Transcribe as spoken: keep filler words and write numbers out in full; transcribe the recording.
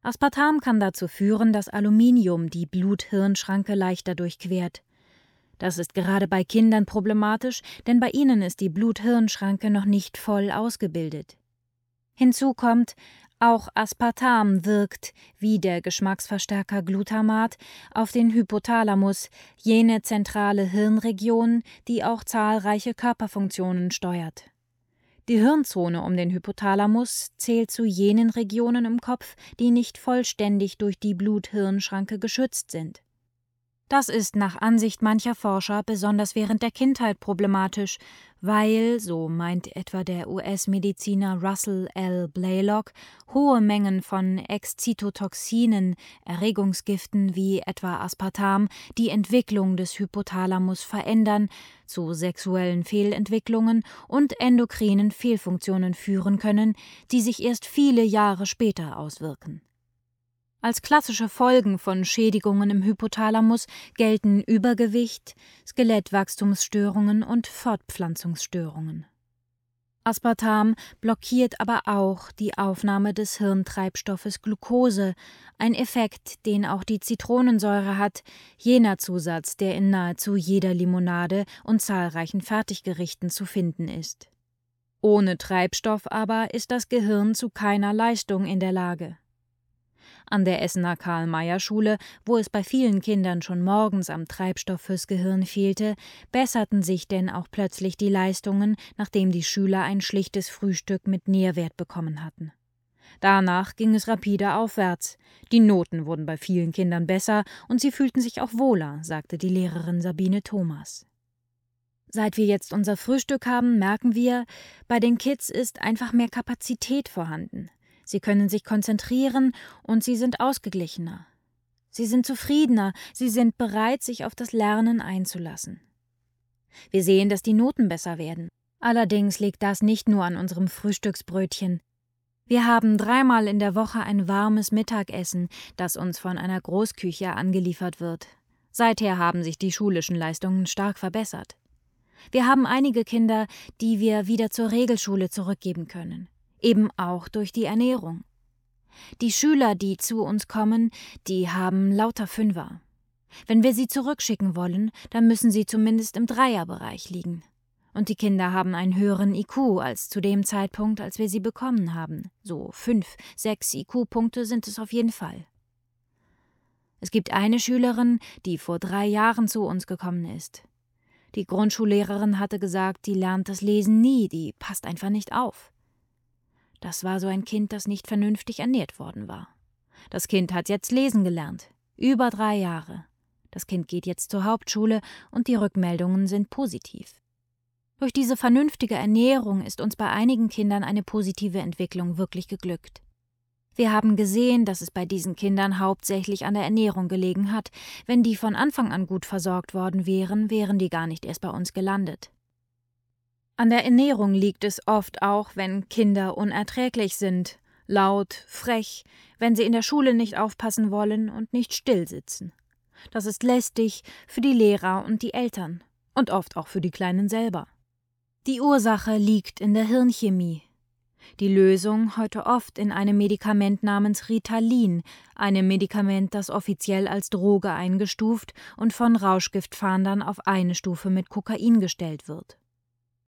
Aspartam kann dazu führen, dass Aluminium die Blut-Hirn-Schranke leichter durchquert. Das ist gerade bei Kindern problematisch, denn bei ihnen ist die Blut-Hirn-Schranke noch nicht voll ausgebildet. Hinzu kommt, auch Aspartam wirkt, wie der Geschmacksverstärker Glutamat, auf den Hypothalamus, jene zentrale Hirnregion, die auch zahlreiche Körperfunktionen steuert. Die Hirnzone um den Hypothalamus zählt zu jenen Regionen im Kopf, die nicht vollständig durch die Blut-Hirn-Schranke geschützt sind. Das ist nach Ansicht mancher Forscher besonders während der Kindheit problematisch, weil, so meint etwa der U S-Mediziner Russell L. Blaylock, hohe Mengen von Exzitotoxinen, Erregungsgiften wie etwa Aspartam, die Entwicklung des Hypothalamus verändern, zu sexuellen Fehlentwicklungen und endokrinen Fehlfunktionen führen können, die sich erst viele Jahre später auswirken. Als klassische Folgen von Schädigungen im Hypothalamus gelten Übergewicht, Skelettwachstumsstörungen und Fortpflanzungsstörungen. Aspartam blockiert aber auch die Aufnahme des Hirntreibstoffes Glucose, ein Effekt, den auch die Zitronensäure hat, jener Zusatz, der in nahezu jeder Limonade und zahlreichen Fertiggerichten zu finden ist. Ohne Treibstoff aber ist das Gehirn zu keiner Leistung in der Lage. An der Essener Karl-Mayer-Schule, wo es bei vielen Kindern schon morgens am Treibstoff fürs Gehirn fehlte, besserten sich denn auch plötzlich die Leistungen, nachdem die Schüler ein schlichtes Frühstück mit Nährwert bekommen hatten. Danach ging es rapide aufwärts. Die Noten wurden bei vielen Kindern besser und sie fühlten sich auch wohler, sagte die Lehrerin Sabine Thomas. Seit wir jetzt unser Frühstück haben, merken wir, bei den Kids ist einfach mehr Kapazität vorhanden. Sie können sich konzentrieren und sie sind ausgeglichener. Sie sind zufriedener, sie sind bereit, sich auf das Lernen einzulassen. Wir sehen, dass die Noten besser werden. Allerdings liegt das nicht nur an unserem Frühstücksbrötchen. Wir haben dreimal in der Woche ein warmes Mittagessen, das uns von einer Großküche angeliefert wird. Seither haben sich die schulischen Leistungen stark verbessert. Wir haben einige Kinder, die wir wieder zur Regelschule zurückgeben können. Eben auch durch die Ernährung. Die Schüler, die zu uns kommen, die haben lauter Fünfer. Wenn wir sie zurückschicken wollen, dann müssen sie zumindest im Dreierbereich liegen. Und die Kinder haben einen höheren I Q als zu dem Zeitpunkt, als wir sie bekommen haben. So fünf, sechs I Q-Punkte sind es auf jeden Fall. Es gibt eine Schülerin, die vor drei Jahren zu uns gekommen ist. Die Grundschullehrerin hatte gesagt, die lernt das Lesen nie, die passt einfach nicht auf. Das war so ein Kind, das nicht vernünftig ernährt worden war. Das Kind hat jetzt lesen gelernt. Über drei Jahre. Das Kind geht jetzt zur Hauptschule und die Rückmeldungen sind positiv. Durch diese vernünftige Ernährung ist uns bei einigen Kindern eine positive Entwicklung wirklich geglückt. Wir haben gesehen, dass es bei diesen Kindern hauptsächlich an der Ernährung gelegen hat. Wenn die von Anfang an gut versorgt worden wären, wären die gar nicht erst bei uns gelandet. An der Ernährung liegt es oft auch, wenn Kinder unerträglich sind, laut, frech, wenn sie in der Schule nicht aufpassen wollen und nicht still sitzen. Das ist lästig für die Lehrer und die Eltern und oft auch für die Kleinen selber. Die Ursache liegt in der Hirnchemie. Die Lösung heute oft in einem Medikament namens Ritalin, einem Medikament, das offiziell als Droge eingestuft und von Rauschgiftfahndern auf eine Stufe mit Kokain gestellt wird.